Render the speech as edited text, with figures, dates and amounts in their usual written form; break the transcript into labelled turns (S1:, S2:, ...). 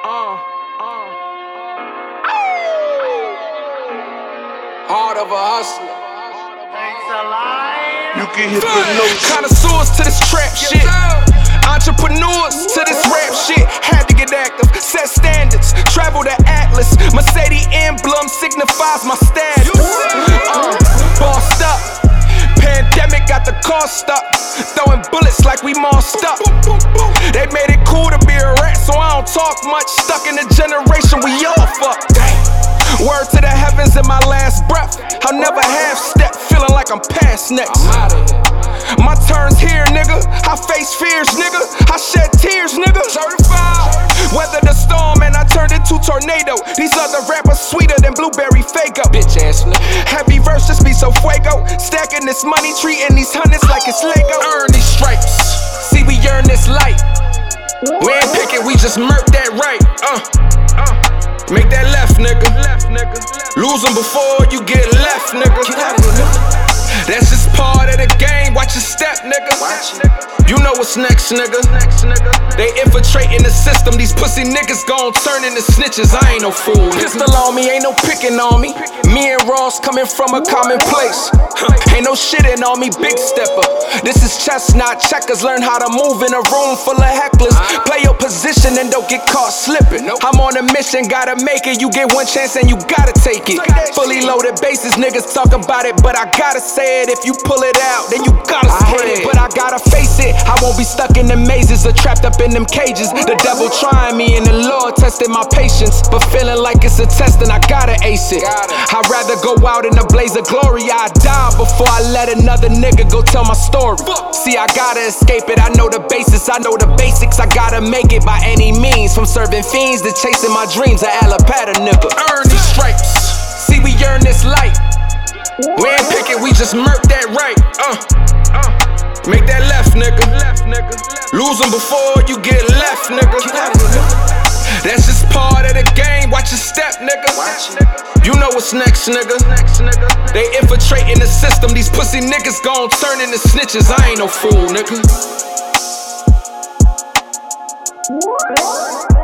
S1: Heart of a hustler.
S2: You can hit the notes.
S3: Connoisseurs to this trap shit. Entrepreneurs to this rap shit. Had to get active, set standards. Travel to Atlas. Mercedes emblem signifies my status. Bossed up. Pandemic got the car stuck. Throwing bullets like we mossed up. They made it cool to be a rat, so I don't talk much. Stuck in a generation we all fucked. Word to the heavens in my last breath. I'll never half step, feeling like I'm past next.
S1: I'm outta here.
S3: My turn's here, nigga. I face fears, nigga. I shed tears, nigga.
S1: Certified.
S3: Weather the storm and I turned into tornado. These other rappers sweeter than blueberry Fago.
S1: Bitch ass nigga.
S3: Heavy verses be so fuego. Stacking this money, treating these hundreds like it's Lego. Earn these stripes. See, we earn this light. We ain't pick it, we just murk that right. Make that left, nigga. Lose them before you get left, nigga. That's just part of the game. Watch your step, nigga. You know what's next, nigga. They infiltrating the system. These pussy niggas gon' turn into snitches. I ain't no fool. Pistol on me, ain't no picking on me. Me and Ross coming from a common place. Ain't no shitting on me, big stepper. This is chess, not checkers. Learn how to move in a room full of hecklers. Play your position and don't get caught slipping. I'm on a mission, gotta make it. You get one chance and you gotta take it. Fully loaded bases, niggas talk about it, but I gotta say it. If you pull it out, then you gotta spread it. But I gotta face it. I won't be stuck in the mazes or trapped up in them cages. The devil trying me and the Lord testing my patience, but feeling like it's a test and I gotta ace it. I'd rather go out in a blaze of glory. I die before I let another nigga go tell my story. See, I gotta escape it. I know the basis, I know the basics. I gotta make it by any means. From serving fiends to chasing my dreams. A Alapata nigga. Earn these stripes. See, we earn this light. We ain't pick it, we just murk that right. Make that left, nigga. Lose them before you get left, nigga. That's just part of the game. Watch your step, nigga. You know what's next, nigga. They infiltrating the system. These pussy niggas gon' turn into snitches. I ain't no fool, nigga.